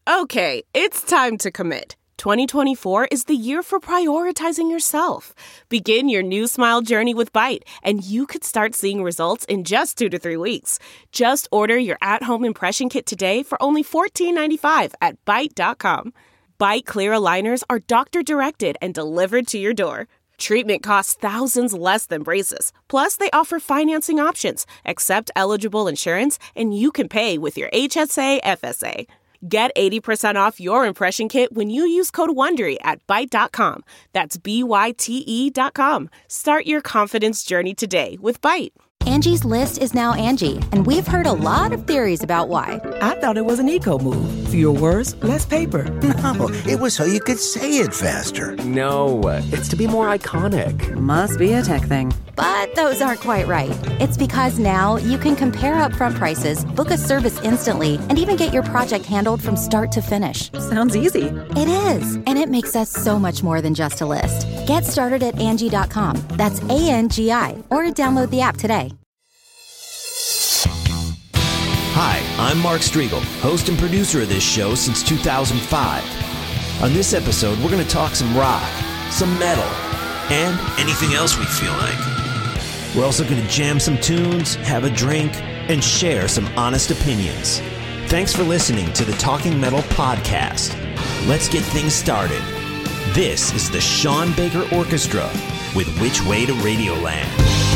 Okay, it's time to commit. 2024 is the year for prioritizing yourself. Begin your new smile journey with Byte, and you could start seeing results in just 2 to 3 weeks. Just order your at-home impression kit today for only $14.95 at Byte.com. Byte Clear aligners are doctor-directed and delivered to your door. Treatment costs thousands less than braces. Plus, they offer financing options, accept eligible insurance, and you can pay with your HSA, FSA. Get 80% off your impression kit when you use code WONDERY at Byte.com. That's BYTE.com. Start your confidence journey today with Byte. Angie's List is now Angie, and we've heard a lot of theories about why. I thought it was an eco move. Fewer words, less paper. No, it was so you could say it faster. No, it's to be more iconic. Must be a tech thing. But those aren't quite right. It's because now you can compare upfront prices, book a service instantly, and even get your project handled from start to finish. Sounds easy. It is, and it makes us so much more than just a list. Get started at Angie.com. That's ANGI, or download the app today. Hi, I'm Mark Striegel, host and producer of this show since 2005. On this episode, we're going to talk some rock, some metal, and anything else we feel like. We're also going to jam some tunes, have a drink, and share some honest opinions. Thanks for listening to the Talking Metal Podcast. Let's get things started. This is the Sean Baker Orchestra with Which Way to Radioland.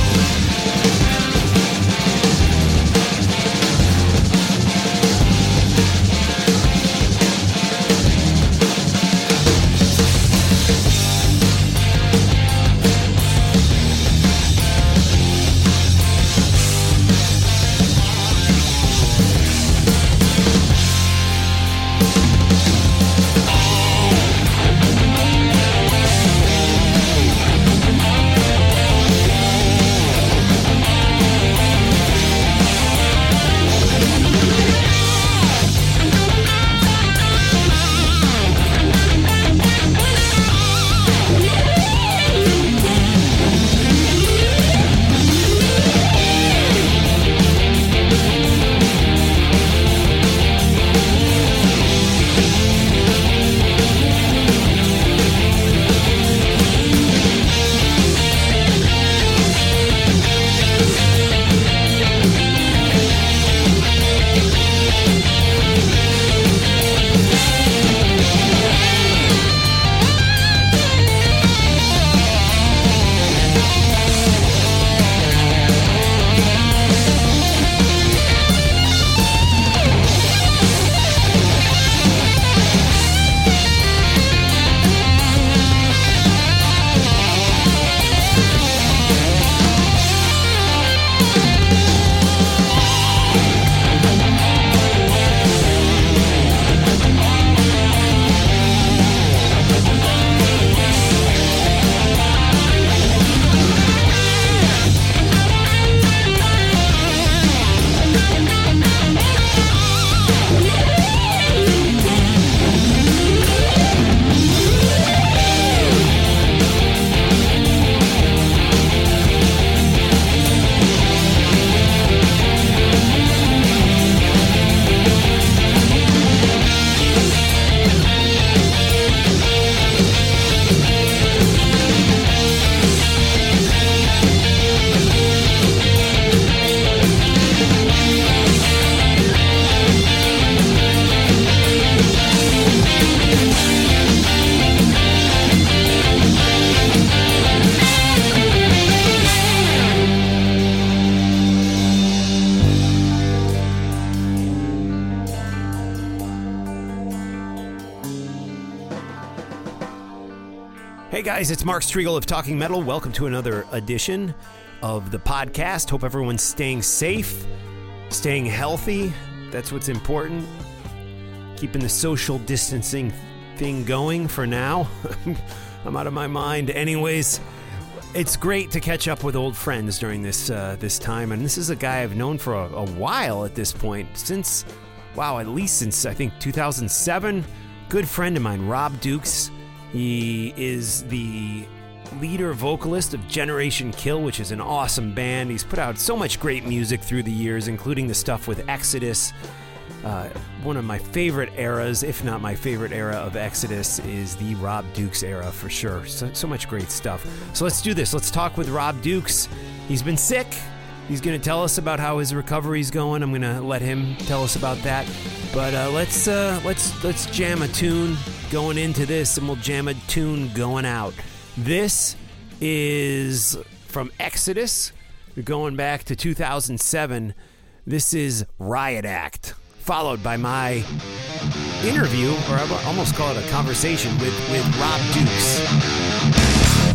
Hey guys, it's Mark Striegel of Talking Metal. Welcome to another edition of the podcast. Hope everyone's staying safe, staying healthy. That's what's important. Keeping the social distancing thing going for now. I'm out of my mind. Anyways, it's great to catch up with old friends during this time. And this is a guy I've known for a while at this point. At least since I think 2007. Good friend of mine, Rob Dukes. He is the leader vocalist of Generation Kill, which is an awesome band. He's put out so much great music through the years, including the stuff with Exodus One of my favorite eras, if not my favorite era of Exodus, is the Rob Dukes era for sure. So much great stuff. So let's do this. Let's talk with Rob Dukes. He's been sick. He's going to tell us about how his recovery's going. I'm going to let him tell us about that. But let's jam a tune going into this, and we'll jam a tune going out. This is from Exodus, going back to 2007. This is Riot Act, followed by my interview, or I almost call it a conversation, with Rob Dukes.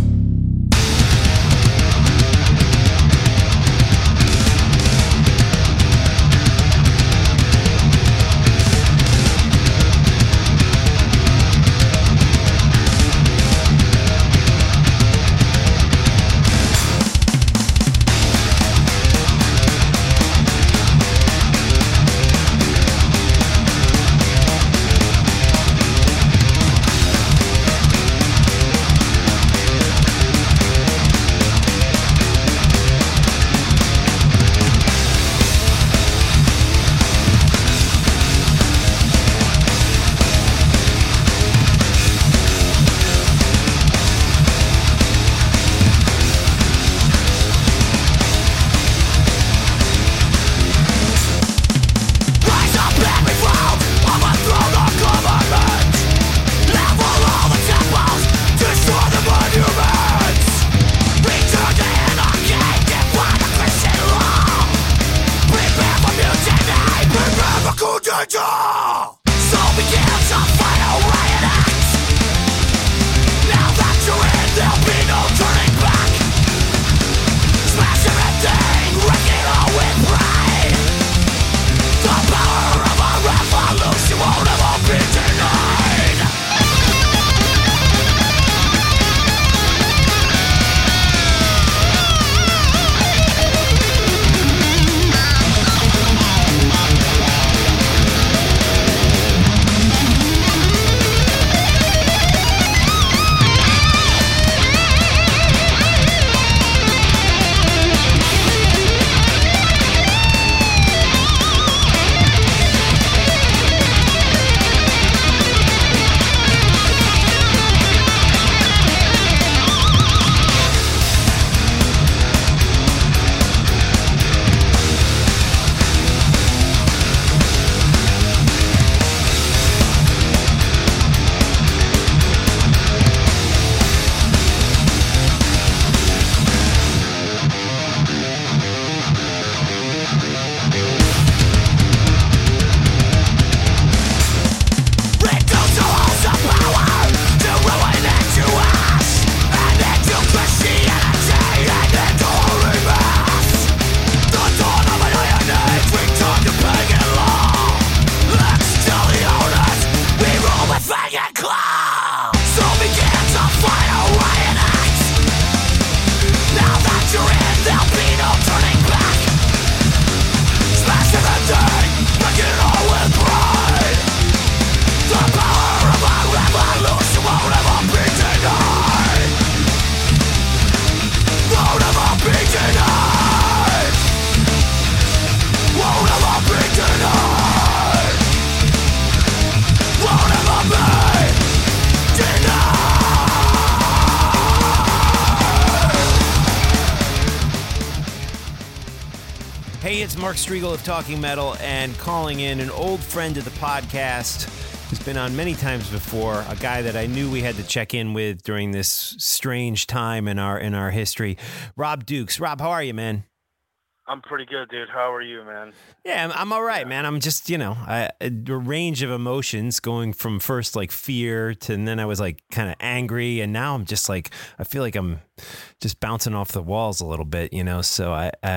Hey, it's Mark Strigl of Talking Metal, and calling in an old friend of the podcast who's been on many times before, a guy that I knew we had to check in with during this strange time in our history, Rob Dukes. Rob, how are you, man? I'm pretty good, dude. How are you, man? Yeah, I'm all right, man. I'm just, a range of emotions going from first like fear to, and then I was like kind of angry, and now I'm just like, I feel like I'm just bouncing off the walls a little bit, so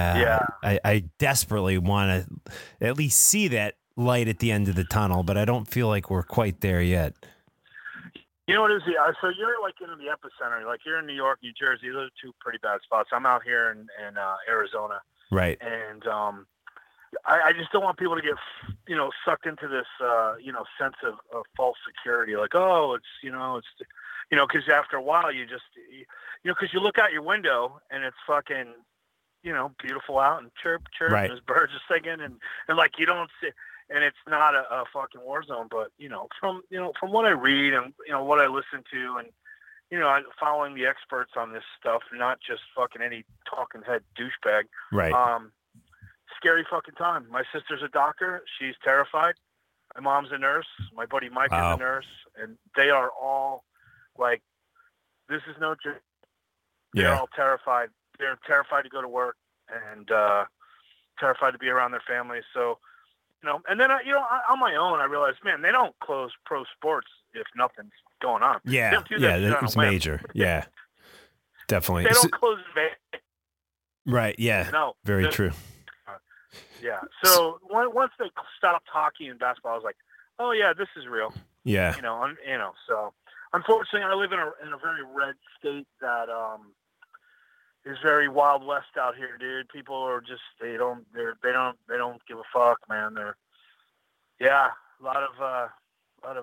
I desperately want to at least see that light at the end of the tunnel, but I don't feel like we're quite there yet. You know what it is? So you're like in the epicenter, like you're in New York, New Jersey. Those are two pretty bad spots. I'm out here in Arizona. Right. And I just don't want people to get, sucked into this, sense of false security. Like, oh, it's because after a while you just, because you look out your window and it's fucking, beautiful out and chirp, right. And there's birds are singing and like you don't see, and it's not a fucking war zone. But from what I read and what I listen to, and following the experts on this stuff, not just fucking any talking head douchebag. Right. Scary fucking time. My sister's a doctor. She's terrified. My mom's a nurse. My buddy Mike is a nurse, and they are all like, this is no joke. They're all terrified. They're terrified to go to work and terrified to be around their families. So, and then on my own, I realized, man, they don't close pro sports if nothing's going on. Yeah, it's major. Yeah, definitely. They don't close Vegas. Right. Yeah. No. Very true. Yeah. So once they stopped hockey and basketball, I was like, oh yeah, this is real. Yeah. So unfortunately, I live in a very red state that is very Wild West out here, dude. People are just they don't give a fuck, man. They're a lot of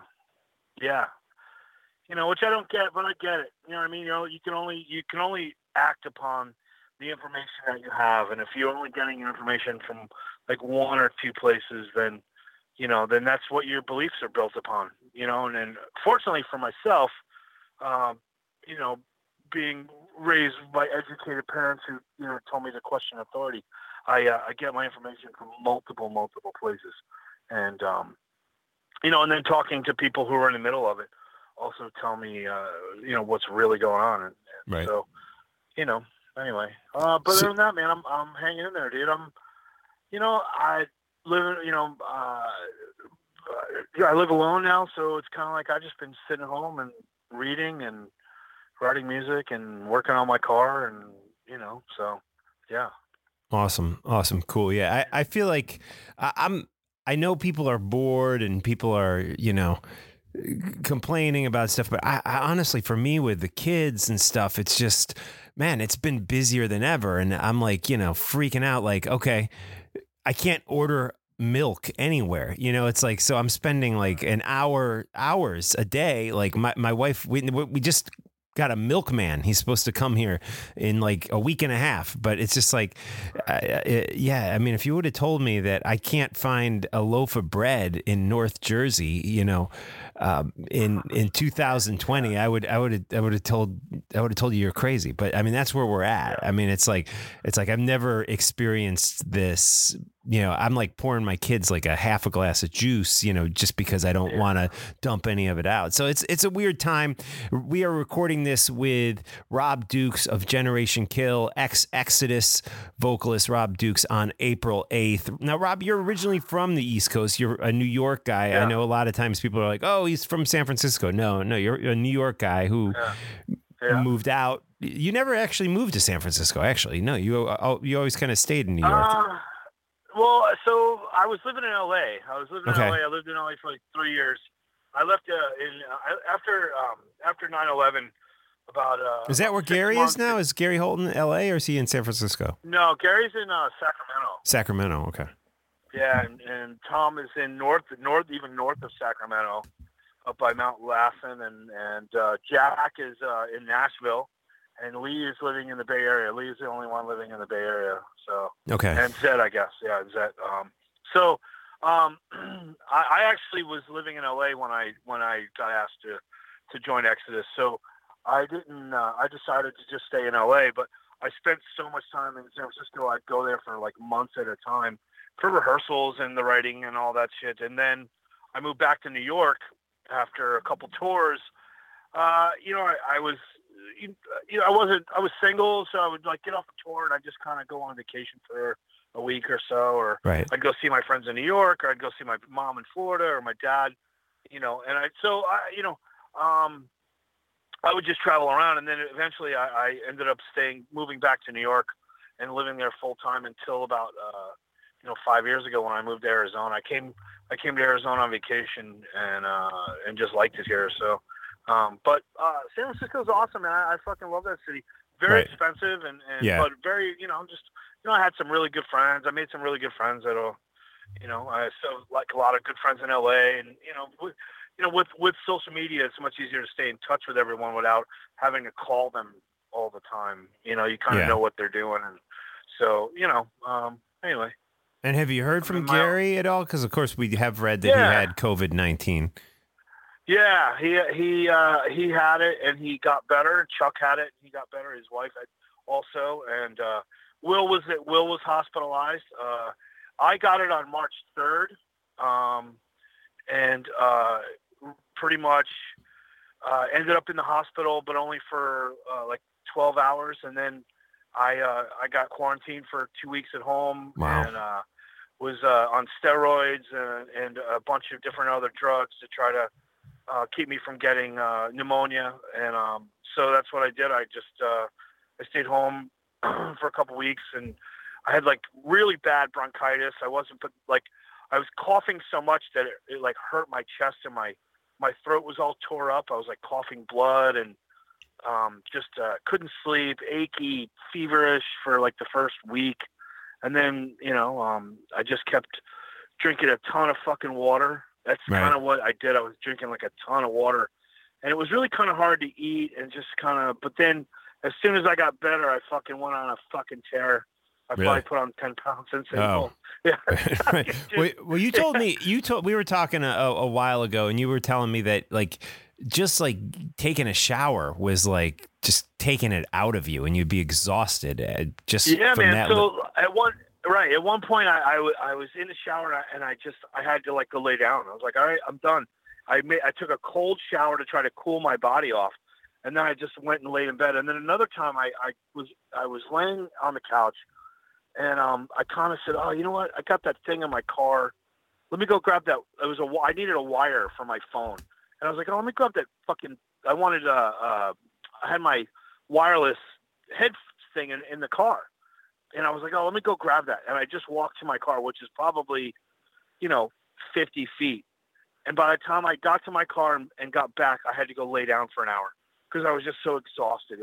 which I don't get, but I get it. You know what I mean? You can only act upon the information that you have, and if you're only getting your information from like one or two places, then that's what your beliefs are built upon. And fortunately for myself, being raised by educated parents who told me to question authority, I get my information from multiple places, and and then talking to people who are in the middle of it also tell me what's really going on, and right. So anyway, but other than that, man, I'm hanging in there, dude. I live I live alone now, so it's kind of like I've just been sitting at home and reading and writing music and working on my car, and so yeah. Awesome, cool. Yeah, I feel like I know people are bored and people are complaining about stuff, but I honestly, for me with the kids and stuff, it's just, man, it's been busier than ever, and I'm like freaking out, like, okay, I can't order milk anywhere, it's like, so I'm spending like hours a day. Like my wife, we just got a milkman. He's supposed to come here in like a week and a half, but it's just like, I mean, if you would have told me that I can't find a loaf of bread in North Jersey, in 2020, I would have told you you're crazy. But I mean, that's where we're at. I mean, it's like I've never experienced this. I'm like pouring my kids like a half a glass of juice, just because I don't want to dump any of it out. So it's a weird time. We are recording this with Rob Dukes of Generation Kill, ex-Exodus vocalist Rob Dukes, on April 8th. Now, Rob, you're originally from the East Coast. You're a New York guy. Yeah. I know a lot of times people are like, oh, he's from San Francisco. No, you're a New York guy who moved out. You never actually moved to San Francisco, actually. No, you always kind of stayed in New York. Well, so I was living in LA. I lived in LA for like 3 years. I left after 9/11. About is that where Gary is now? Is Gary Holt in LA, or is he in San Francisco? No, Gary's in Sacramento. Sacramento, okay. Yeah, and Tom is in even north of Sacramento, up by Mount Lassen, and Jack is in Nashville. And Lee is living in the Bay Area. Lee is the only one living in the Bay Area. So okay. And Zed, I guess. Yeah, Zed. I actually was living in LA when I got asked to join Exodus. So I didn't. I decided to just stay in LA. But I spent so much time in San Francisco. I'd go there for like months at a time for rehearsals and the writing and all that shit. And then I moved back to New York after a couple tours. I was single, so I would like get off the tour and I'd just kind of go on vacation for a week or so, or right. I'd go see my friends in New York, or I'd go see my mom in Florida, or my dad, I would just travel around, and then eventually I ended up moving back to New York and living there full time until about 5 years ago when I moved to Arizona. I came to Arizona on vacation and just liked it here. So. But San Francisco is awesome, man. I fucking love that city. Very expensive, but very, I had some really good friends. I made some really good friends I still like a lot of good friends in LA, and with social media, it's much easier to stay in touch with everyone without having to call them all the time. You kind of know what they're doing, and so anyway. And have you heard from Gary at all? Because of course we have read that he had COVID-19. Yeah, he had it and he got better. Chuck had it and he got better. His wife had also, and Will was hospitalized. I got it on March 3rd, and pretty much ended up in the hospital, but only for like 12 hours, and then I got quarantined for 2 weeks at home. Wow. And was on steroids and a bunch of different other drugs to try to keep me from getting pneumonia. And so that's what I did. I just I stayed home for a couple weeks, and I had like really bad bronchitis. I was coughing so much that it like hurt my chest, and my throat was all tore up. I was like coughing blood, and just couldn't sleep, achy, feverish for like the first week. And then, I just kept drinking a ton of fucking water. That's kind of what I did. I was drinking like a ton of water, and it was really kind of hard to eat, and just but then as soon as I got better, I fucking went on a fucking tear. I probably put on 10 pounds since then. Oh. Yeah. Well, you told me, we were talking a while ago, and you were telling me that like, just like taking a shower was like just taking it out of you, and you'd be exhausted from man. that. So at one point I was in the shower, and I had to like go lay down. I was like, all right, I'm done. I took a cold shower to try to cool my body off, and then I just went and laid in bed. And then another time I was laying on the couch, and I kind of said, oh, you know what? I got that thing in my car. Let me go grab that. I needed a wire for my phone. And I was like, oh, let me grab that fucking, I had my wireless head thing in the car. And I was like, oh, let me go grab that. And I just walked to my car, which is probably, 50 feet. And by the time I got to my car and got back, I had to go lay down for an hour because I was just so exhausted. It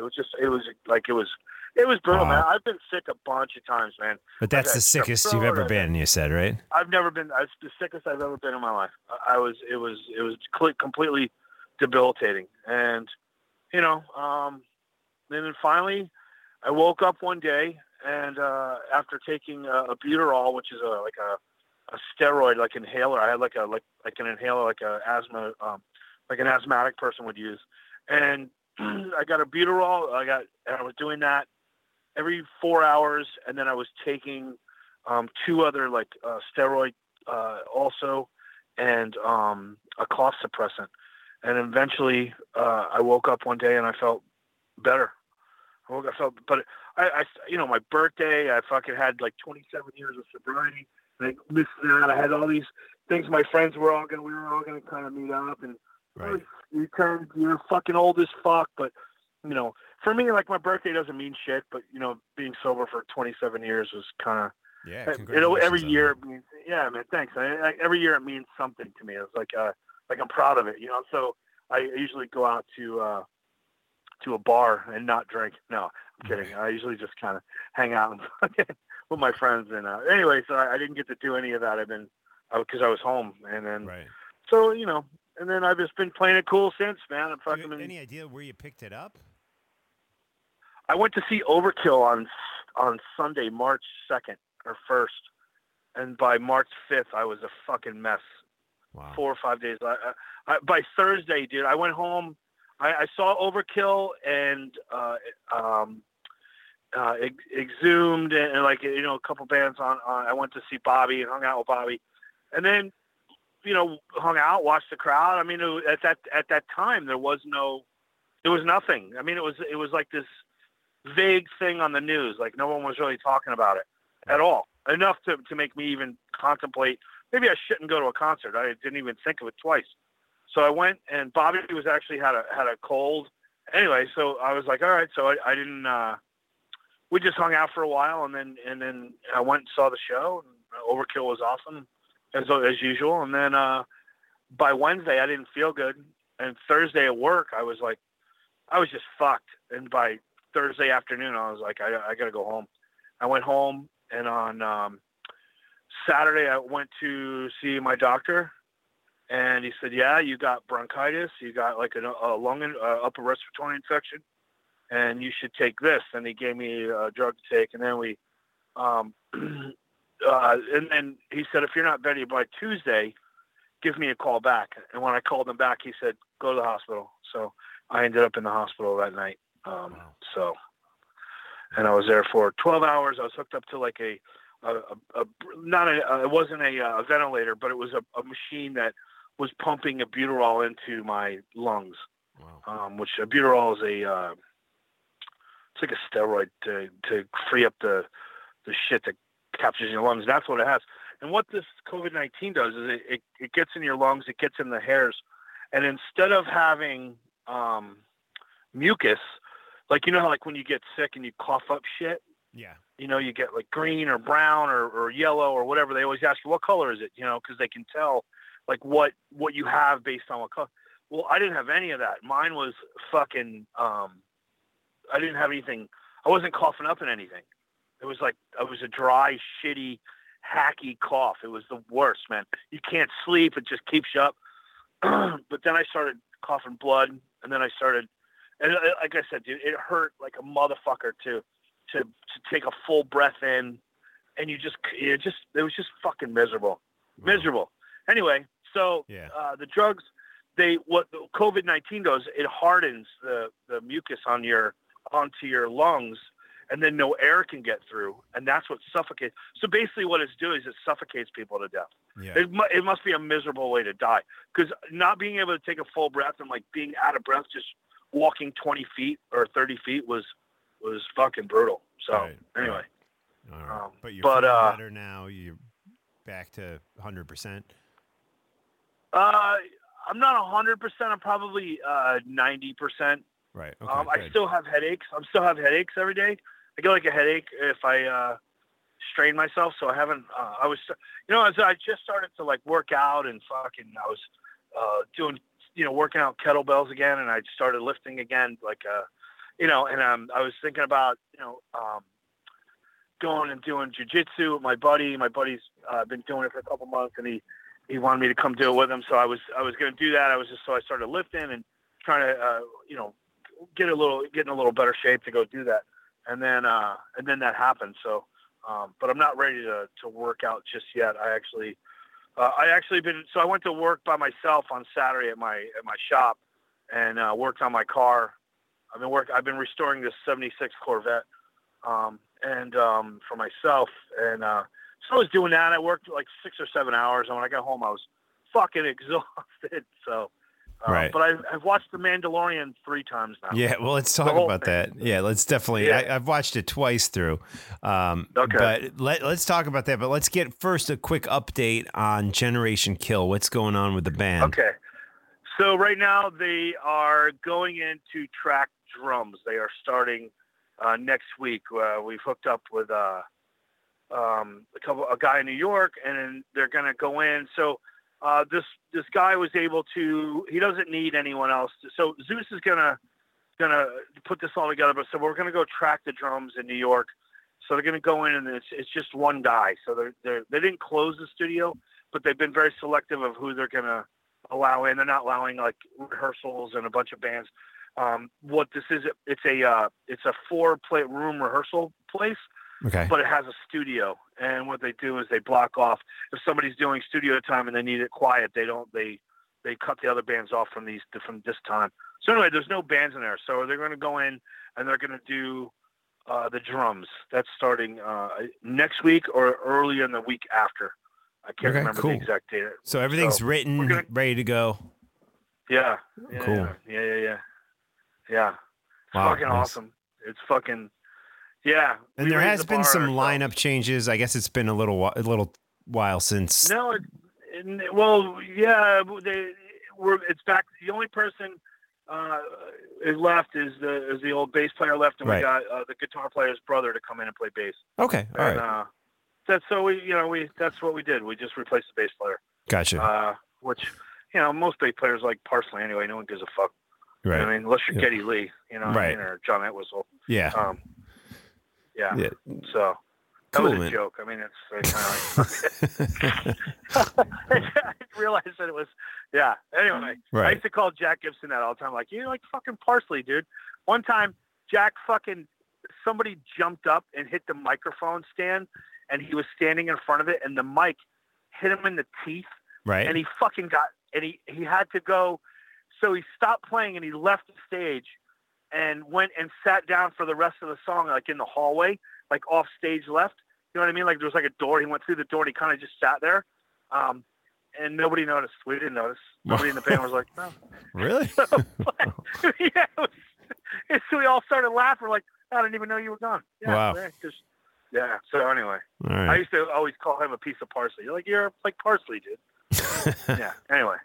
was brutal, man. I've been sick a bunch of times, man. But that's the sickest you've ever been, you said, right? I've never been. It's the sickest I've ever been in my life. It was completely debilitating. And, and then finally I woke up one day, and after taking a Buterol, which is a steroid, like inhaler, I had like an inhaler, like a asthma, like an asthmatic person would use. And I got a Buterol. I was doing that every 4 hours, and then I was taking 2 other steroid also, and a cough suppressant. And eventually I woke up one day and I felt better. But my birthday, I fucking had like 27 years of sobriety, and I missed that. I had all these things. My friends we were all gonna kind of meet up, and you're fucking old as fuck, but for me, like, my birthday doesn't mean shit, but being sober for 27 years was kind of, every year it means, yeah, man, thanks. Every year it means something to me. It's like I'm proud of it, so I usually go out to a bar and not drink. No, I'm kidding. I usually just kind of hang out with my friends. And anyway, so I didn't get to do any of that. Because I was home, and then, so, and then I've just been playing it cool since, man. Any idea where you picked it up? I went to see Overkill on Sunday, March 2nd or 1st. And by March 5th, I was a fucking mess. Wow. 4 or 5 days. By Thursday, dude, I went home. I saw Overkill and Exhumed and a couple bands on. I went to see Bobby and hung out with Bobby. And then, hung out, watched the crowd. I mean, at that time, there was nothing. I mean, it was like this vague thing on the news. Like, no one was really talking about it at all. Enough to make me even contemplate, maybe I shouldn't go to a concert. I didn't even think of it twice. So I went, and Bobby was actually had a cold. Anyway, so I was like, all right. So I didn't, we just hung out for a while, and then I went and saw the show, and Overkill was awesome as usual. And then, by Wednesday I didn't feel good. And Thursday at work, I was just fucked. And by Thursday afternoon, I was like, I got to go home. I went home, and on Saturday I went to see my doctor, and he said, yeah, you got bronchitis. You got like a lung and upper respiratory infection, and you should take this. And he gave me a drug to take. And then we and then he said, if you're not ready by Tuesday, give me a call back. And when I called him back, he said, go to the hospital. So I ended up in the hospital that night. And I was there for 12 hours. I was hooked up to like it wasn't a ventilator, but it was a machine that was pumping albuterol into my lungs. Wow. Which albuterol is it's like a steroid to free up the shit that captures your lungs. That's what it has. And what this COVID-19 does is it gets in your lungs, it gets in the hairs, and instead of having mucus, like, you know how like when you get sick and you cough up shit? Yeah. You know, you get like green or brown or yellow or whatever. They always ask you, what color is it? You know, because they can tell like what you have based on what color. Well, I didn't have any of that. Mine was fucking, I didn't have anything. I wasn't coughing up in anything. It was like, I was a dry, shitty, hacky cough. It was the worst, man. You can't sleep. It just keeps you up. But then I started coughing blood, and then I started, and like I said, dude, it hurt like a motherfucker to take a full breath in, and it was just fucking miserable. Wow. Miserable. Anyway, so the drugs, what COVID-19 does, it hardens the mucus onto your lungs, and then no air can get through, and that's what suffocates. So basically what it's doing is it suffocates people to death. Yeah. It must be a miserable way to die, because not being able to take a full breath and like being out of breath, just walking 20 feet or 30 feet was fucking brutal. So anyway. Right. But you're better now. You're back to 100%. I'm not 100%. I'm probably 90%. Right. Okay, I still have headaches. Every day. I get like a headache if I strain myself. So I haven't. As I just started to like work out and fucking, I was doing, working out kettlebells again, and I started lifting again, like and I was thinking about going and doing jiu-jitsu with my buddy. My buddy's been doing it for a couple months, and he wanted me to come do it with him. So I was going to do that. So I started lifting and trying to getting a little better shape to go do that. And then that happened. So, but I'm not ready to work out just yet. I went to work by myself on Saturday at my shop and worked on my car. I've been restoring this 76 Corvette, for myself. And, so I was doing that. I worked like 6 or 7 hours. And when I got home, I was fucking exhausted. So, right. But I've watched The Mandalorian 3 times now. Yeah, well, let's talk about that. Yeah, let's definitely. Yeah. I've watched it twice through. Okay. But let's talk about that. But let's get first a quick update on Generation Kill. What's going on with the band? Okay. So right now they are going into track drums. They are starting next week. We've hooked up with a guy in New York, and then they're going to go in. So. This guy was able to. He doesn't need anyone else. So Zeus is gonna put this all together. But so we're gonna go track the drums in New York. So they're gonna go in, and it's just one guy. So they didn't close the studio, but they've been very selective of who they're gonna allow in. They're not allowing like rehearsals and a bunch of bands. What this is, it's a 4-room rehearsal place. Okay. But it has a studio, and what they do is they block off. If somebody's doing studio time and they need it quiet, they cut the other bands off from this time. So anyway, there's no bands in there. So they're going to go in and they're going to do the drums. That's starting next week or earlier in the week after. I can't remember the exact date. So everything's written, ready to go. Yeah. Cool. Yeah. It's fucking awesome. It's fucking. Yeah, and there has been some lineup changes. I guess it's been a little while since. No, it's back. The only person is left is the old bass player left, and we got the guitar player's brother to come in and play bass. Okay, all right. That's what we did. We just replaced the bass player. Gotcha. Which most bass players like Parsley anyway. No one gives a fuck. Right. I mean, unless you're Geddy Lee, right. Or John Entwistle. Yeah. Yeah. So that was a joke. I mean, it's kind of like. I realized that it was. Yeah. Anyway, I used to call Jack Gibson that all the time. Like, you're like fucking Parsley, dude. One time, somebody jumped up and hit the microphone stand, and he was standing in front of it, and the mic hit him in the teeth. Right. And he fucking he had to go. So he stopped playing and he left the stage and went and sat down for the rest of the song, like in the hallway, like off stage left. You know what I mean? Like there was like a door. He went through the door and he kind of just sat there. And nobody noticed. We didn't notice. Nobody in the band was like, no. Really? So, yeah. And so we all started laughing. We're like, I didn't even know you were gone. Yeah, wow. Man, yeah. So anyway, all right. I used to always call him a piece of parsley. You're like parsley, dude. Yeah. Anyway.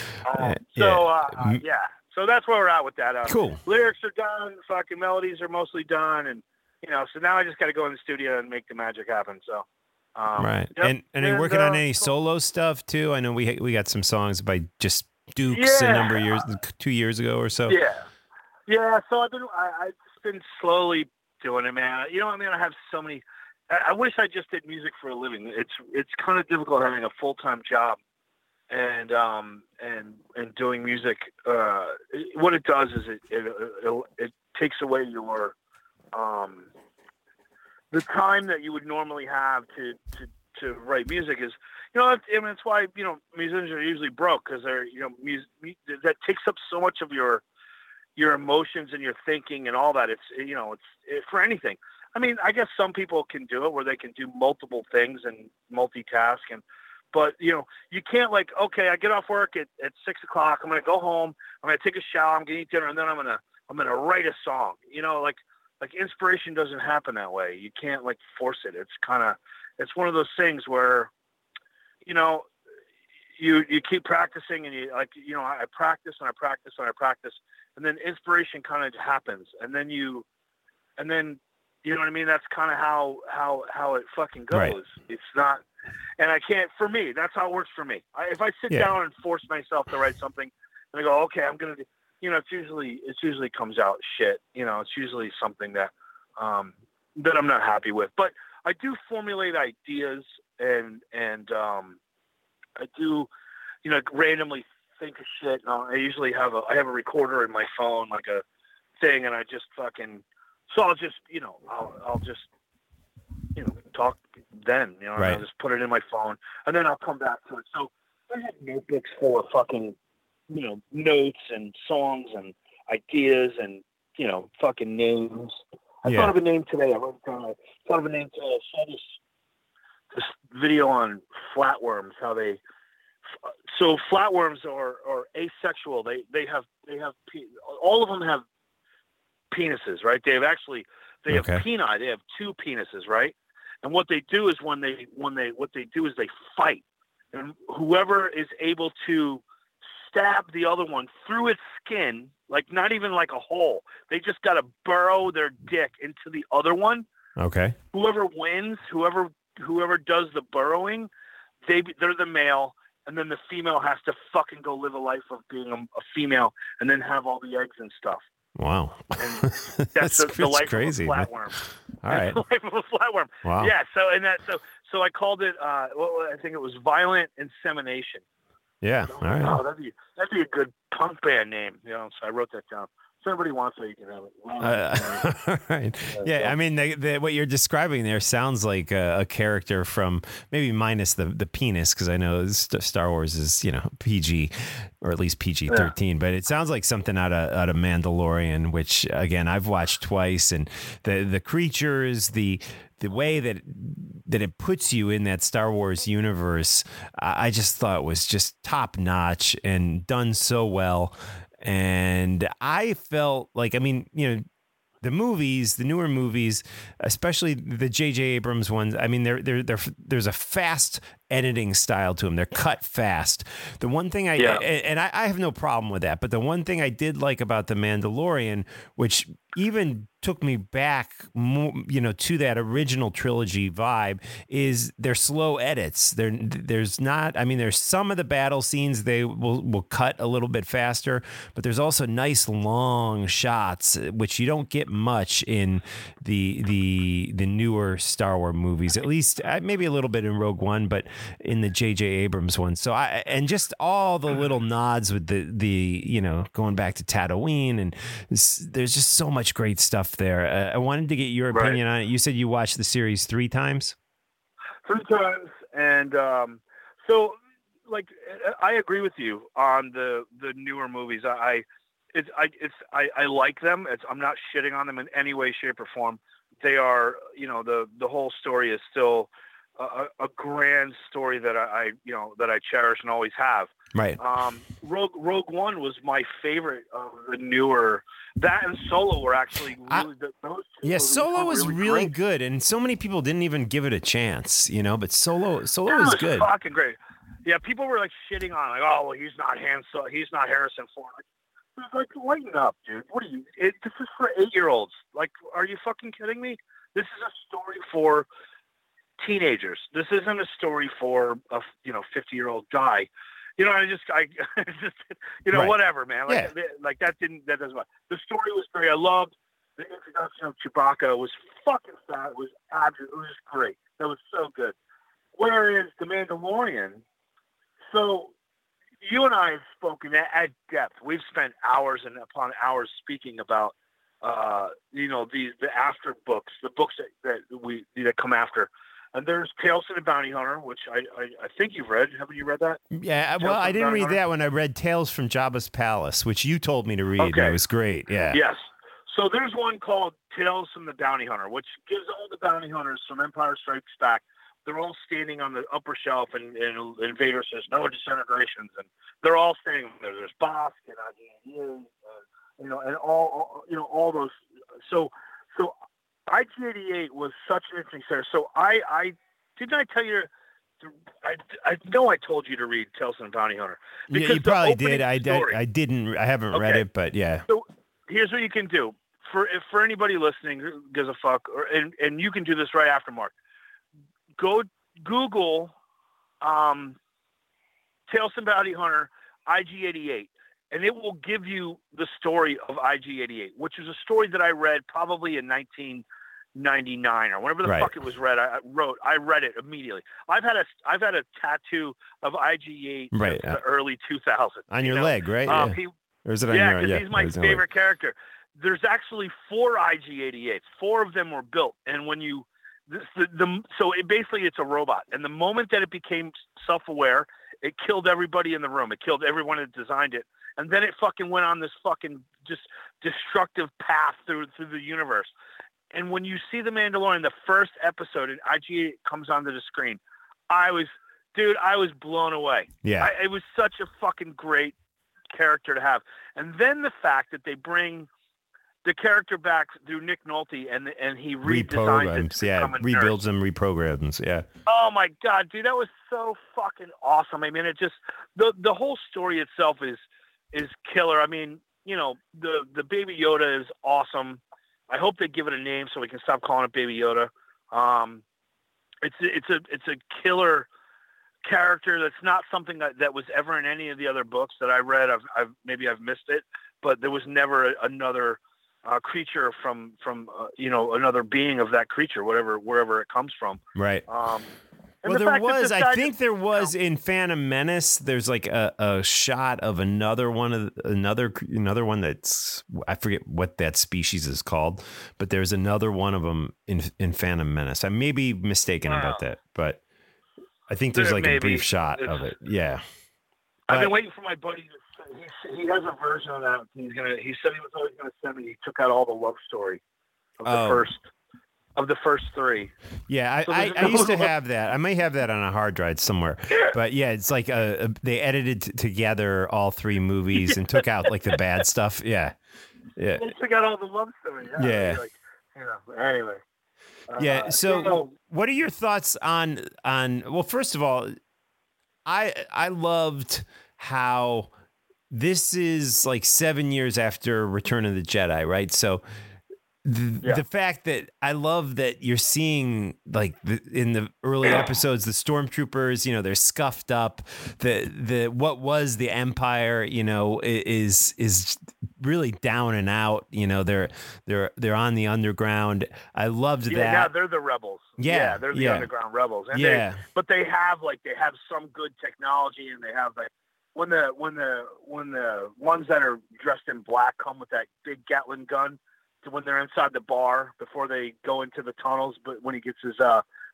So that's where we're at with that. Cool. Lyrics are done. Fucking melodies are mostly done, and so now I just got to go in the studio and make the magic happen. So. Right. Yep. And are you working on any solo stuff too? I know we got some songs by just Dukes a number of years, 2 years ago or so. Yeah. Yeah. So I've just been slowly doing it, man. You know what I mean? I have so many. I wish I just did music for a living. It's kind of difficult having a full-time job and doing music. What it does is it takes away your the time that you would normally have to write music is, that's why, musicians are usually broke, because they're, that takes up so much of your emotions and your thinking and all that. It's for anything. I mean, I guess some people can do it where they can do multiple things and multitask, but you can't, like, okay, I get off work at 6 o'clock. I'm going to go home. I'm going to take a shower. I'm going to eat dinner. And then I'm going to write a song, like inspiration doesn't happen that way. You can't like force it. It's one of those things where, you keep practicing and I practice and I practice and I practice, and then inspiration kind of happens. And then you know what I mean? That's kind of how it fucking goes. Right. It's not, and I can't, for me, that's how it works for me. If I sit down and force myself to write something and I go, okay, I'm going to, it usually comes out shit. It's usually something that I'm not happy with. But I do formulate ideas and I do, randomly think of shit. I usually have a recorder in my phone, like a thing, and I just fucking. So I'll just, I'll just, talk then. Right. I'll just put it in my phone, and then I'll come back to it. So I have notebooks full of fucking. Notes and songs and ideas and, fucking names. I thought of a name today. I thought of a name today. I saw this video on flatworms, so flatworms are asexual. They have all of them have penises, right? They have peni. They have two penises, right? And what they do is when they fight, and whoever is able to stab the other one through its skin, like not even like a hole. They just got to burrow their dick into the other one. Okay. Whoever wins, whoever does the burrowing, they're the male, and then the female has to fucking go live a life of being a female, and then have all the eggs and stuff. Wow. And that's the life crazy, of a flatworm. All right. The life of a flatworm. Wow. Yeah. So I called it. I think it was violent insemination. Yeah. All right. Oh, that'd be a good punk band name. So I wrote that down. If somebody wants it, you can have it. All right. Yeah. I mean, what you're describing there sounds like a character from, maybe minus the penis, because I know Star Wars is, PG, or at least PG-13, but it sounds like something out of Mandalorian, which again I've watched twice, and the creatures, the way that it puts you in that Star Wars universe, I just thought was just top notch and done so well. And I felt like, I mean, the movies, the newer movies, especially the J.J. Abrams ones, I mean, there's a fast editing style to them. They're cut fast. The one thing I have no problem with that, but the one thing I did like about The Mandalorian, which even took me back, to that original trilogy vibe, is their slow edits. There's some of the battle scenes they will cut a little bit faster, but there's also nice long shots, which you don't get much in the newer Star Wars movies. At least maybe a little bit in Rogue One, but in the J.J. Abrams one. So and just all the little nods with the going back to Tatooine, and there's just so much great stuff there. I wanted to get your opinion on it. You said you watched the series 3 times. 3 times, and so like I agree with you on the newer movies. I like them. I'm not shitting on them in any way, shape, or form. They are, the whole story is still a grand story that I cherish and always have. Right. Rogue One was my favorite of the newer. That and Solo were actually really Solo was really good, and so many people didn't even give it a chance, but Solo was good. Fucking great. Yeah, people were like shitting on like, oh well, he's not Harrison Ford. Like, lighten up, dude. What are you? This is for 8-year-olds. Like, are you fucking kidding me? This is a story for teenagers. This isn't a story for a 50-year-old guy. I just Right. Whatever, man. Like, that doesn't matter. The story was great. I loved the introduction of Chewbacca. It was fucking fat. It was great. That was so good. Whereas The Mandalorian, so you and I have spoken at depth. We've spent hours and upon hours speaking about, the after books, the books that come after. And there's Tales from the Bounty Hunter, which I think you've read. Haven't you read that? Yeah, well, I didn't read that one. I read Tales from Jabba's Palace, which you told me to read. Okay. And it was great. Yeah. Yes. So there's one called Tales from the Bounty Hunter, which gives all the bounty hunters from Empire Strikes Back. They're all standing on the upper shelf, and Vader says, no disintegrations. And they're all standing there. There's Bosk and and all those. So IG-88 was such an interesting series. So I didn't I tell you I know I told you to read Tales from the Bounty Hunter. Yeah, you probably did. I didn't. I haven't read it, but yeah. So here's what you can do for anybody listening who gives a fuck, and you can do this right after Mark. Go Google Tales from the Bounty Hunter IG-88. And it will give you the story of IG-88, which is a story that I read probably in 1999 or whenever the fuck it was read. I read it immediately. I've had a tattoo of IG-88 since the early 2000s. On your leg, right? Or is it on your? Because he's my favorite character. There's actually 4 IG-88s. 4 of them were built, and when you it's a robot. And the moment that it became self-aware, it killed everybody in the room. It killed everyone that designed it. And then it fucking went on this fucking just destructive path through the universe. And when you see The Mandalorian, the first episode, and IG comes onto the screen, I was blown away. Yeah. It was such a fucking great character to have. And then the fact that they bring the character back through Nick Nolte and he redesigns it. Rebuilds them, reprograms. Yeah. Oh my God, dude, that was so fucking awesome. I mean, it just, the whole story itself is killer. I mean, the Baby Yoda is awesome. I hope they give it a name so we can stop calling it Baby Yoda. It's a killer character. That's not something that was ever in any of the other books that I read. I've missed it, but there was never another creature from another being of that creature, wherever it comes from. Right. Well, there was. I think there was in Phantom Menace. There's like a shot of another one that's, I forget what that species is called, but there's another one of them in Phantom Menace. I may be mistaken about that, but I think there's like a brief shot of it. Yeah. I've been waiting for my buddy to. He has a version of that. He said he was always going to send me. He took out all the love story of the first 3. Yeah, I used to have that. I may have that on a hard drive somewhere. Yeah. But yeah, it's like they edited together all 3 movies and took out like the bad stuff. Yeah. They took out all the love story. Yeah. Anyway. Yeah. So, what are your thoughts on? Well, first of all, I loved how this is like 7 years after Return of the Jedi, right? So. The fact that I love that you're seeing like in the early episodes, the stormtroopers, they're scuffed up. The what was the Empire, is really down and out. They're on the underground. I loved that. Yeah, they're the rebels. Yeah, they're the underground rebels. And they have some good technology, and they have like when the ones that are dressed in black come with that big Gatling gun. When they're inside the bar before they go into the tunnels, but when he gets his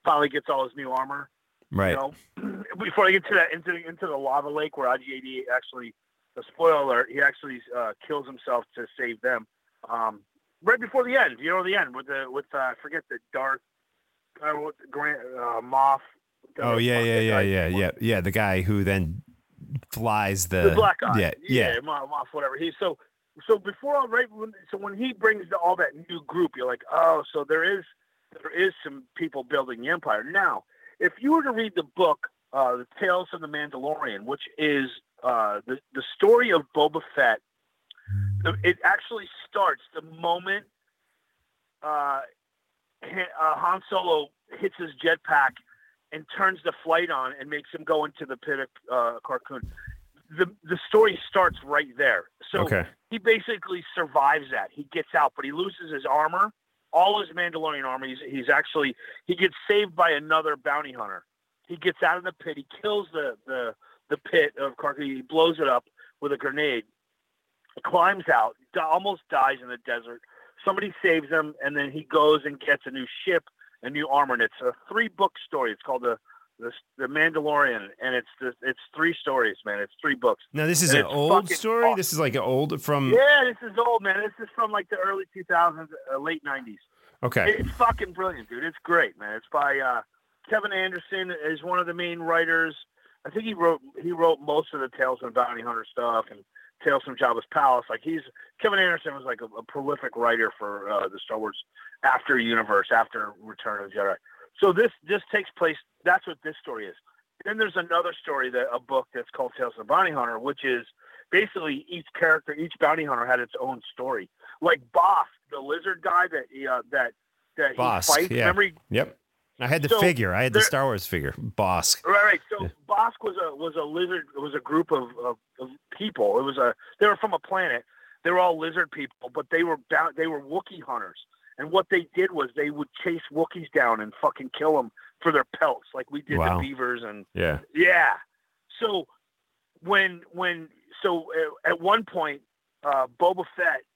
finally gets all his new armor. Right. You know, before they get to that into the lava lake where IG-88 actually, the spoiler alert, he actually kills himself to save them. Right before the end, the end with I forget the Darth, Grant Moff. Oh yeah. The guy who then flies the black guy. Yeah. Moff, whatever. So before when he brings all that new group, you're like, oh, so there is some people building the Empire. Now, if you were to read the book, The Tales of the Mandalorian, which is the story of Boba Fett, it actually starts the moment Han Solo hits his jetpack and turns the flight on and makes him go into the pit of Carkoon. The story starts right there. So he basically survives that. He gets out, but he loses his armor, all his Mandalorian armor. He gets saved by another bounty hunter. He gets out of the pit. He kills the pit of Carkoon. He blows it up with a grenade. Climbs out, almost dies in the desert. Somebody saves him, and then he goes and gets a new ship, a new armor. And it's a 3-book story. It's called the Mandalorian, and it's 3 stories, man. It's 3 books. Now this is an old story. Awesome. This is like an old from. Yeah, this is old, man. This is from like the early 2000s, late 90s. Okay, it's fucking brilliant, dude. It's great, man. It's by Kevin Anderson is one of the main writers. I think he wrote most of the Tales from the Bounty Hunter stuff and Tales from Jabba's Palace. Like Kevin Anderson was like a prolific writer for the Star Wars after universe, after Return of the Jedi. So this takes place. That's what this story is. Then there's another story, a book that's called Tales of the Bounty Hunter, which is basically each character, each bounty hunter had its own story. Like Bosk, the lizard guy that he fights. Yeah. Remember? Yep. I had the figure. I had the Star Wars figure, Bosk. Right. So Bosk was a lizard. It was a group of people. They were from a planet. They were all lizard people, but they were Wookiee hunters. And what they did was they would chase Wookiees down and fucking kill them for their pelts, like we did the beavers and yeah. So at one point, Boba Fett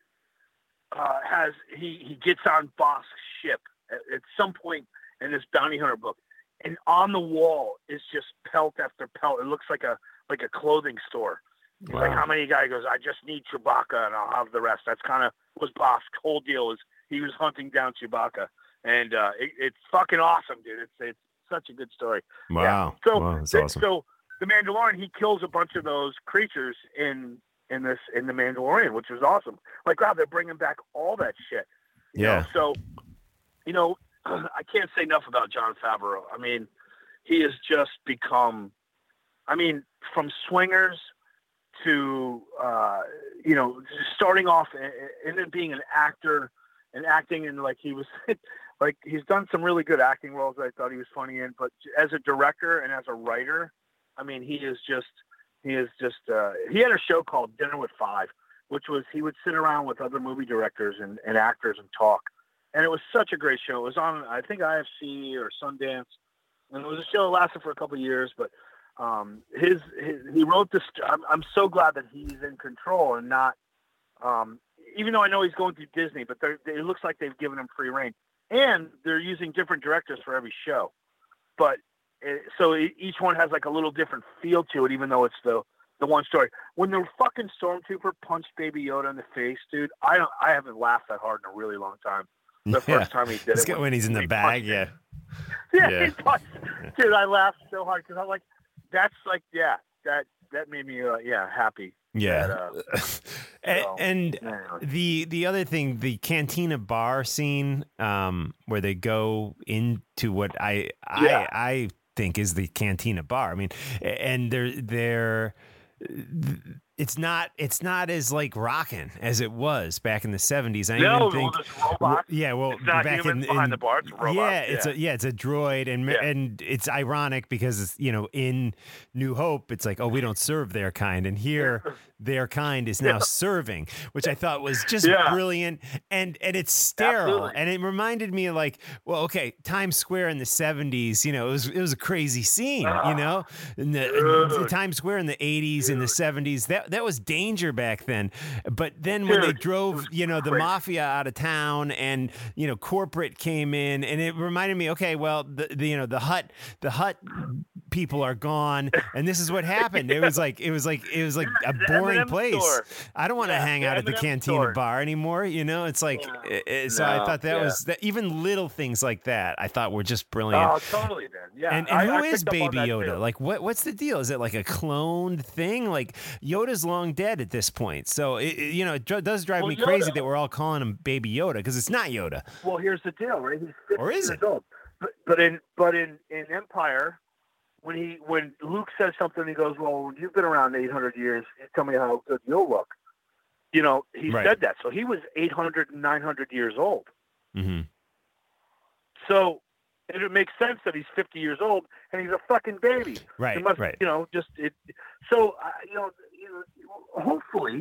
he gets on Bosk's ship at some point in this bounty hunter book, and on the wall is just pelt after pelt. It looks like a clothing store. Wow. Like, how many guy goes, I just need Chewbacca and I'll have the rest. That's kind of was Bosk's whole deal. Is he was hunting down Chewbacca, and it's fucking awesome, dude. It's such a good story. Wow. Yeah. That's awesome. So the Mandalorian, he kills a bunch of those creatures in the Mandalorian, which was awesome. Like, wow, they're bringing back all that shit. You know? So, I can't say enough about Jon Favreau. I mean, he has just become, from Swingers to, starting off and then being an actor and acting, and like he was, like he's done some really good acting roles that I thought he was funny in, but as a director and as a writer, he had a show called Dinner with Five, which was, he would sit around with other movie directors and actors and talk. And it was such a great show. It was on, I think, IFC or Sundance. And it was a show that lasted for a couple of years, but he wrote this. I'm so glad that he's in control and not, even though I know he's going through Disney, but it looks like they've given him free reign. And they're using different directors for every show. But so each one has like a little different feel to it, even though it's the one story. When the fucking Stormtrooper punched Baby Yoda in the face, dude, I haven't laughed that hard in a really long time. The first time he did it. When he's in the bag, yeah. Yeah, he punched. Dude, I laughed so hard because I'm like, that's like, that made me, happy. Yeah. The other thing, the Cantina bar scene, where they go into what I think is the Cantina bar. And they're it's not as like rocking as it was back in the 70s. I even think robots. Yeah, well, it's not back in behind the bar, it's robots. Yeah, it's a droid, and it's ironic because it's, in New Hope it's like, oh, we don't serve their kind, and here their kind is now serving, which I thought was just brilliant, and it's sterile. Absolutely. And it reminded me of like, well, okay, Times Square in the 70s, it was a crazy scene, and the Times Square in the 80s and the 70s, that was danger back then. But then when they Dude, drove, the crazy. mafia out of town, and corporate came in, and it reminded me, okay, well, the hut people are gone, and this is what happened. It was like a boring M&M place. store. I don't want to hang out at the M&M Cantina store. bar anymore. It's like, so I thought that was that. Even little things like that, I thought were just brilliant. Oh, totally, man. Yeah. And who is Baby Yoda? Like, what's the deal? Is it like a cloned thing? Like, Yoda's long dead at this point, so it does drive me crazy that we're all calling him Baby Yoda, because it's not Yoda. Well, here's the deal, right? He's 50 Or is years it? old. But in Empire, when Luke says something, he goes, "Well, you've been around 800 years. Tell me how good you'll look." He Right. said that, so he was 800 and 900 years old. Mm-hmm. So it makes sense that he's 50 years old and he's a fucking baby. Right. He must, right. So hopefully,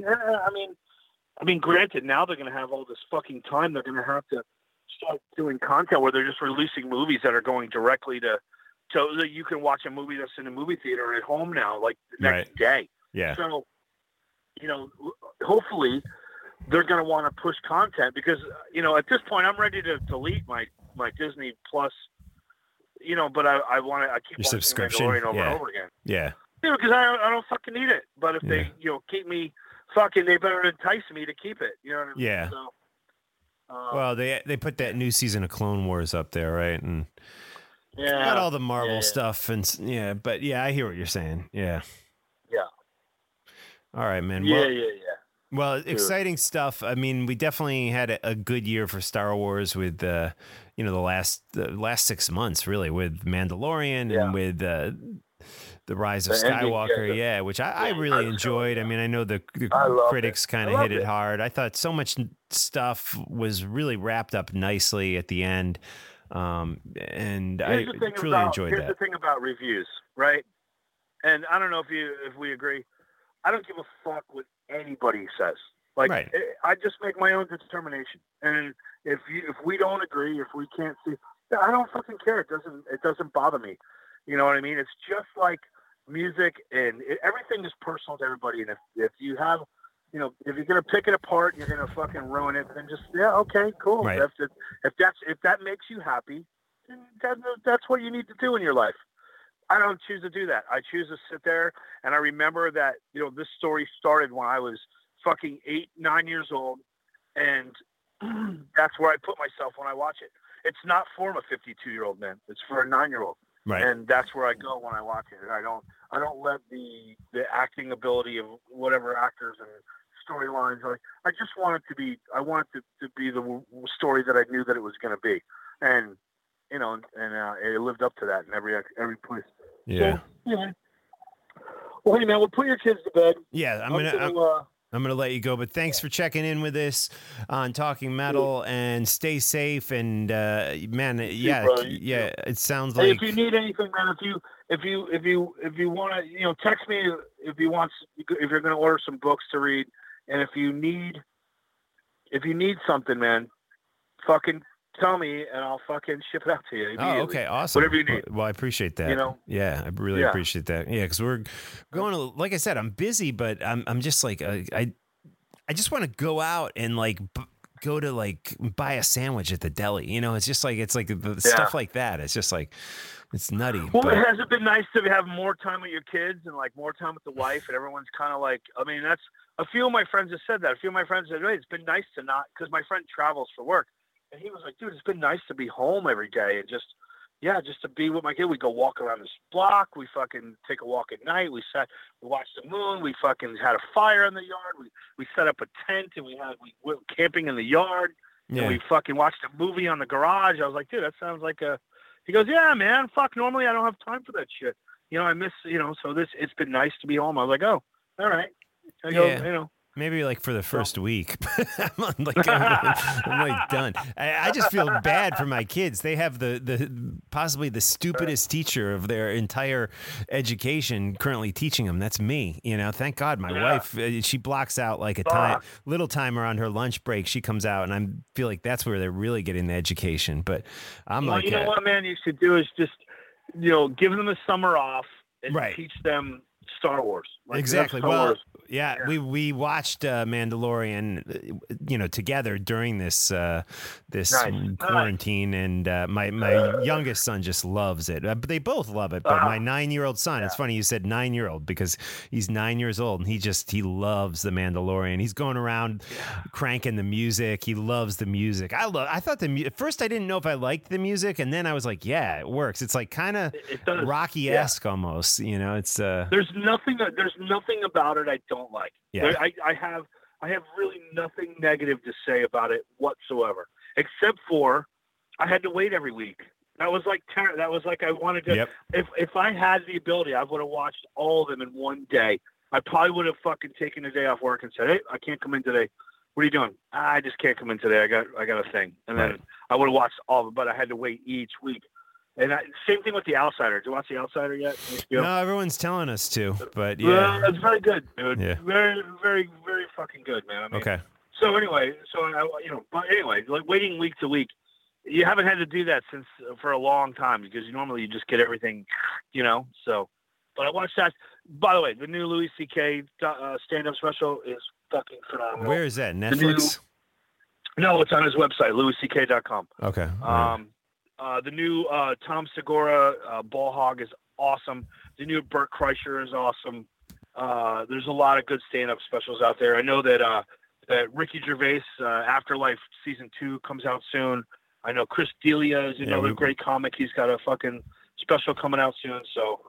I mean, granted, now they're going to have all this fucking time. They're going to have to start doing content where they're just releasing movies that are going directly so that you can watch a movie that's in a movie theater at home now, like the next day. Yeah. So, hopefully they're going to want to push content because, at this point I'm ready to delete my Disney Plus, but I keep Your watching subscription. Mandalorian over and over again. Yeah. Because I don't fucking need it. But if they, keep me fucking, they better entice me to keep it. You know what I mean? Yeah. So, Well, they put that new season of Clone Wars up there, right? And got all the Marvel stuff, and but I hear what you're saying. Yeah. Yeah. All right, man. Well, exciting stuff. I mean, we definitely had a good year for Star Wars with the last 6 months, really, with Mandalorian and with the Rise of Skywalker, which I really enjoyed. I mean, I know the critics kind of hit it hard. I thought so much stuff was really wrapped up nicely at the end, and I truly enjoyed that. Here's the thing about reviews, right? And I don't know if we agree. I don't give a fuck what anybody says. Like, right. I just make my own determination. And if we don't agree, if we can't see, I don't fucking care. It doesn't bother me. You know what I mean? It's just like music, and everything is personal to everybody. And if you have, if you're gonna pick it apart, and you're gonna fucking ruin it, then just okay, cool. Right. If that makes you happy, then that's what you need to do in your life. I don't choose to do that. I choose to sit there, and I remember that this story started when I was fucking 8, 9 years old, and that's where I put myself when I watch it. It's not for a 52-year-old man. It's for a 9-year-old. Right. And that's where I go when I watch it. And I don't let the acting ability of whatever actors and storylines. I just want it to be. I want it to be the story that I knew that it was going to be, and it lived up to that in every place. Yeah. So, well, hey man, we'll put your kids to bed. Yeah, I'm gonna let you go, but thanks for checking in with us on Talking Metal, and stay safe. And man, it sounds like if you need anything, man, if you want to, text me if you're going to order some books to read, and if you need something, man, fucking tell me and I'll fucking ship it out to you. Oh, okay, awesome. Whatever you need. Well, I appreciate that. Yeah, I really appreciate that. Yeah, because we're going to, like I said, I'm busy, but I'm just like I just want to go out and like go to like buy a sandwich at the deli. It's just like the stuff like that. It's just like it's nutty. Well, has it been nice to have more time with your kids and like more time with the wife, and everyone's kind of like, I mean, that's a few of my friends have said that. A few of my friends said, hey, it's been nice to not, because my friend travels for work. And he was like, dude, it's been nice to be home every day and just to be with my kid. We go walk around this block. We fucking take a walk at night. We watched the moon. We fucking had a fire in the yard. We set up a tent, and we went camping in the yard. Yeah. And we fucking watched a movie on the garage. I was like, dude, that sounds like he goes, yeah, man, fuck, normally I don't have time for that shit. I miss, so it's been nice to be home. I was like, oh, all right. I go, maybe like for the first week. I'm like done. I just feel bad for my kids. They have the possibly the stupidest teacher of their entire education currently teaching them. That's me. Thank God my wife, she blocks out like a little time around her lunch break. She comes out, and I feel like that's where they're really getting the education. But I'm like, you know what, man, you should do is just, give them the summer off and right. teach them Star Wars. Like, exactly. Star Well, Wars. yeah, we watched Mandalorian, together during this quarantine, and my youngest son just loves it. But they both love it. But my 9-year-old son, it's funny you said 9-year-old because he's 9 years old, and he loves the Mandalorian. He's going around cranking the music. He loves the music. I thought at first I didn't know if I liked the music, and then I was like, yeah, it works. It's like kind of Rocky-esque almost. It's There's nothing about it I don't like. Yeah. I have really nothing negative to say about it whatsoever, except for I had to wait every week. That was like I wanted to. Yep. If I had the ability, I would have watched all of them in one day. I probably would have fucking taken a day off work and said, "Hey, I can't come in today. What are you doing?" I just can't come in today. I got a thing, and then I would have watched all of it. But I had to wait each week. And same thing with The Outsider. Did you watch The Outsider yet? No, everyone's telling us to, but yeah. It's very good, dude. Yeah. Very, very, very fucking good, man. I mean, okay. So anyway, like waiting week to week, you haven't had to do that for a long time because normally you just get everything, so. But I watched that. By the way, the new Louis C.K. stand-up special is fucking phenomenal. Where is that? Netflix? No, it's on his website, louisck.com. Okay. The new Tom Segura Ball Hog is awesome. The new Bert Kreischer is awesome. There's a lot of good stand-up specials out there. I know that Ricky Gervais Afterlife Season 2 comes out soon. I know Chris D'Elia is another great comic. He's got a fucking special coming out soon. So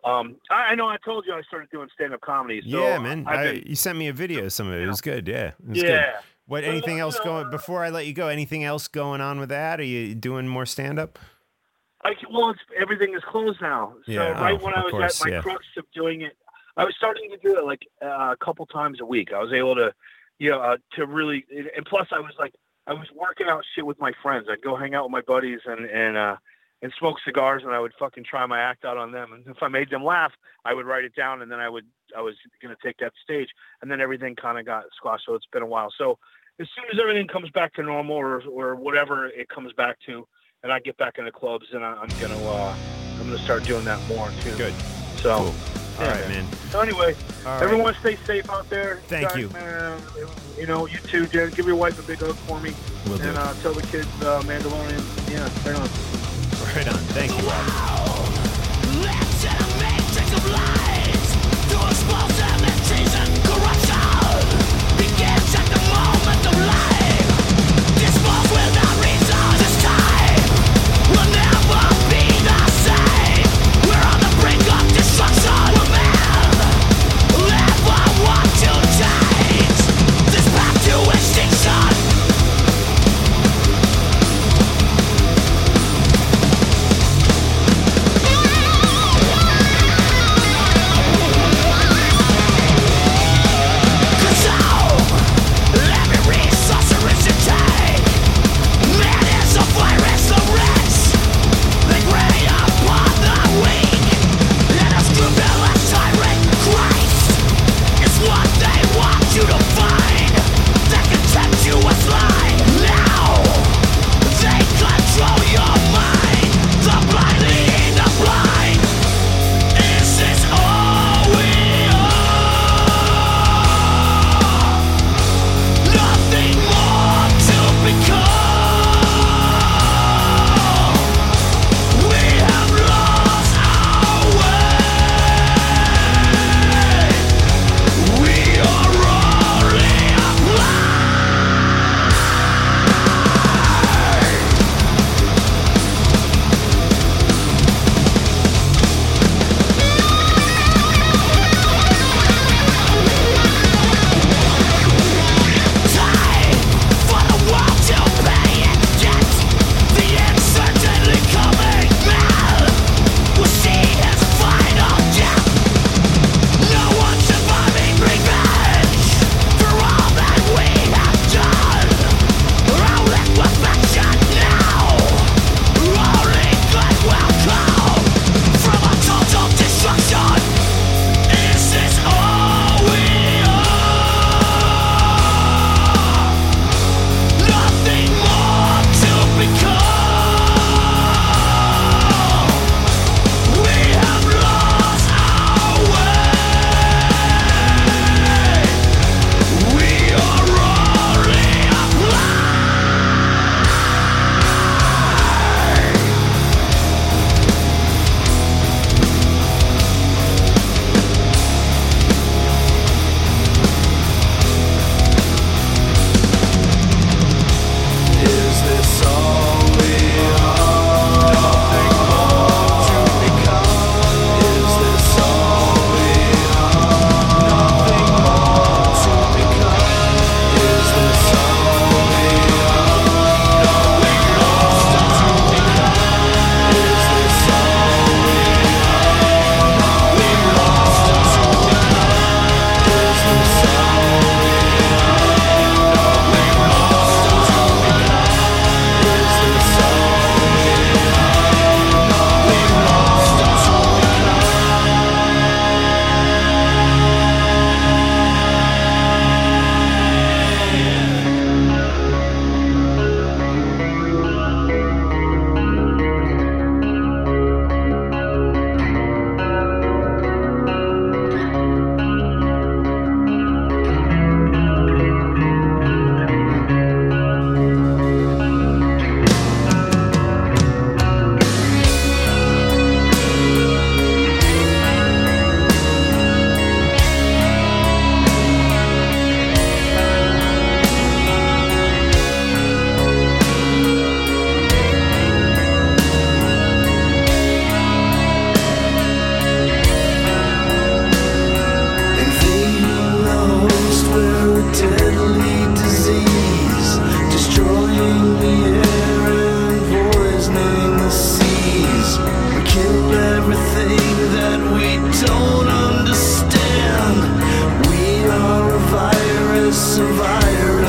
I know I told you I started doing stand-up comedy. So yeah, man. You sent me a video of some of it. It was good. Yeah. It was good. What? Anything else going? Before I let you go, anything else going on with that? Are you doing more stand-up? Everything is closed now. So when I was at my crux of doing it, I was starting to do it like a couple times a week. I was able to, to really, and plus I was working out shit with my friends. I'd go hang out with my buddies and smoke cigars, and I would fucking try my act out on them. And if I made them laugh, I would write it down, and then I was going to take that stage, and then everything kind of got squashed. So it's been a while. So as soon as everything comes back to normal or whatever it comes back to, and I get back in the clubs, and I'm gonna start doing that more too. Good. So, cool. All right, man. So anyway, everyone stay safe out there. Thank you. Man, you too, Jen. Give your wife a big hug for me. Will do. And tell the kids Mandalorian. Yeah, right on. Right on. Thank you, Rob. Let's set a matrix of lies to expose them and treason, corruption begins at the moment of life. Dispose without reason. This time will never be the same. We're on the brink of destruction. Will men ever want to change this path to extinction?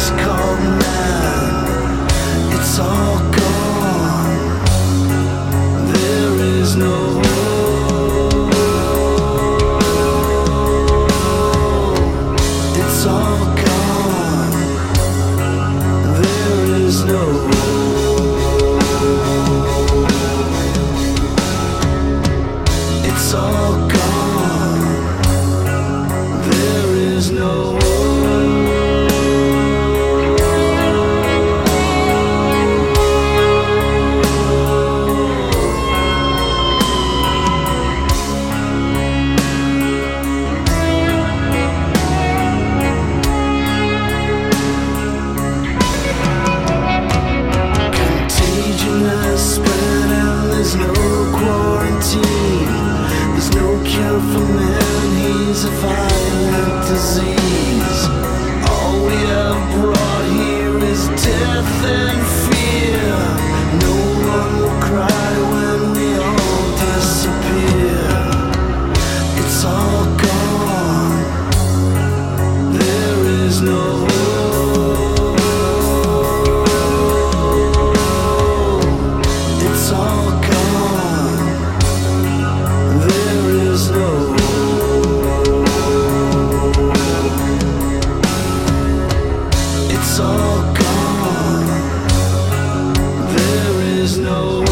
place called man. It's all gone. There is no hope. It's all gone. There is no hope. It's all gone. There is no hope. Contagion has spread and there's no quarantine. There's no cure for man, he's a violent disease. All we have brought here is death and fear. No one will cry when we all disappear. It's all gone. There is no hope. It's all gone. There is no hope. It's all gone. There is no hope.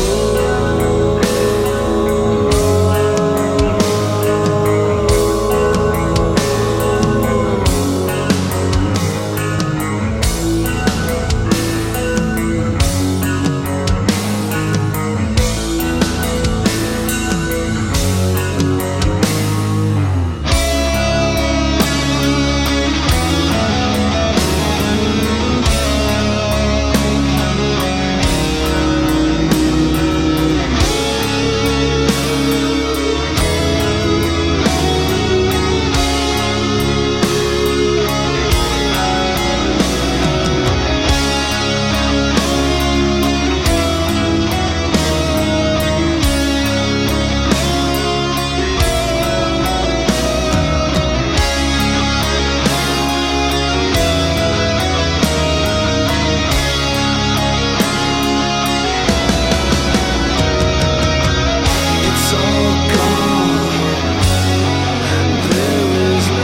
It's all gone. There is no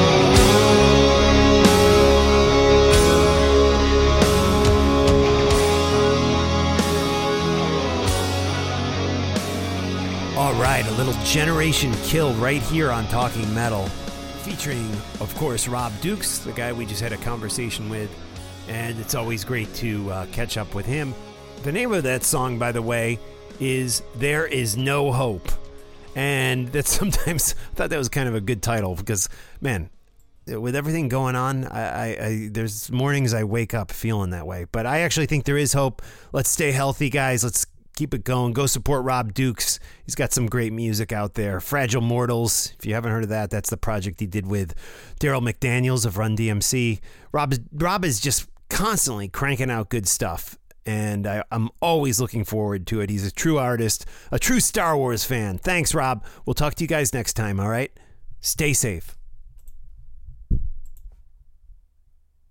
All right, a little Generation Kill right here on Talking Metal, featuring, of course, Rob Dukes, the guy we just had a conversation with, and it's always great to catch up with him. The name of that song, by the way, is There Is No Hope, and that sometimes I thought that was kind of a good title because, man, with everything going on, I there's mornings I wake up feeling that way, but I actually think there is hope. Let's stay healthy, guys. Let's keep it going. Go support Rob Dukes. He's got some great music out there. Fragile Mortals, if you haven't heard of that, that's the project he did with Daryl McDaniels of Run DMC. Rob is just constantly cranking out good stuff, and I'm always looking forward to it. He's a true artist, a true Star Wars fan. Thanks, Rob. We'll talk to you guys next time, all right? Stay safe.